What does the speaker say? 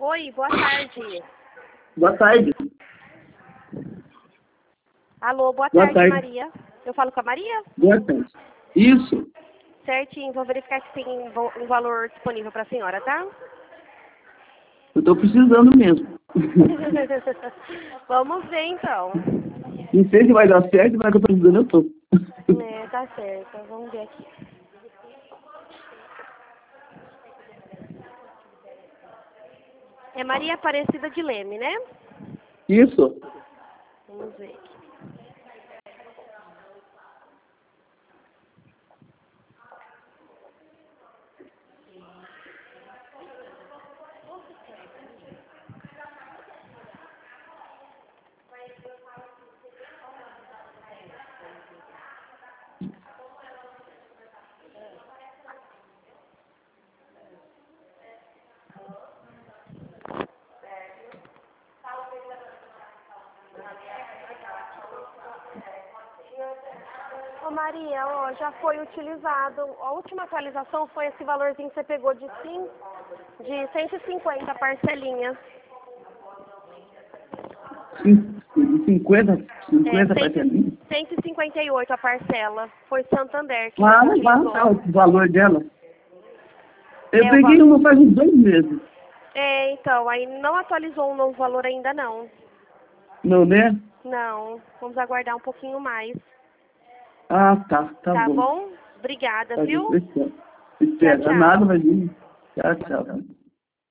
Oi, boa tarde. Boa tarde. Alô, boa Boa tarde, tarde. Maria. Eu falo com a Maria? Boa tarde. Isso. Certinho, vou verificar se tem um valor disponível para a senhora, tá? Eu tô precisando mesmo. Vamos ver, então. Não sei se vai dar certo, mas que eu tô precisando, eu tô. É, tá certo. Vamos ver aqui. É Maria Aparecida de Leme, né? Isso. Vamos ver aqui. Ô Maria, ó, já foi utilizado. A última atualização foi esse valorzinho que você pegou de 150 parcelinhas. 50 É, parcelinhas? 158 a parcela. Foi Santander que Ah, você não vai utilizou. tá, o valor dela. Eu É, peguei uma faz uns 2 meses. então, aí não atualizou um novo valor ainda não. Não, né? Não, vamos aguardar um pouquinho mais. Ah, tá Tá bom. bom? Obrigada, Tá viu? bem, Tchau, espera. tchau. Nada, mas... Tchau, tchau.